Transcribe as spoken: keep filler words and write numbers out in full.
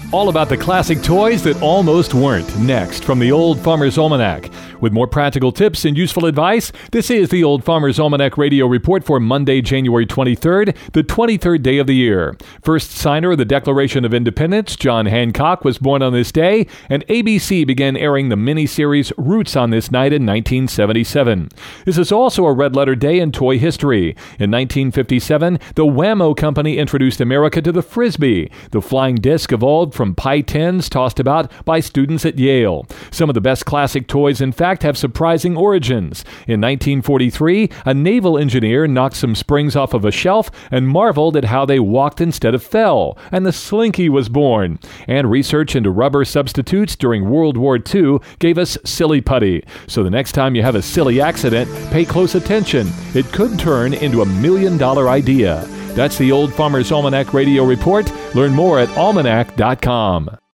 All about the classic toys that almost weren't. Next, from the Old Farmer's Almanac. With more practical tips and useful advice, this is the Old Farmer's Almanac Radio Report for Monday, January twenty-third, the twenty-third day of the year. First signer of the Declaration of Independence, John Hancock, was born on this day, and A B C began airing the miniseries Roots on this night in nineteen seventy-seven. This is also a red-letter day in toy history. In nineteen fifty-seven, the Wham-O Company introduced America to the Frisbee. The flying disc evolved from pie tins tossed about by students at Yale. Some of the best classic toys, in fact, have surprising origins. In nineteen forty-three, a naval engineer knocked some springs off of a shelf and marveled at how they walked instead of fell, and the Slinky was born. And research into rubber substitutes during World War Two gave us Silly Putty. So the next time you have a silly accident, pay close attention. It could turn into a million-dollar idea. That's the Old Farmer's Almanac Radio Report. Learn more at almanac dot com.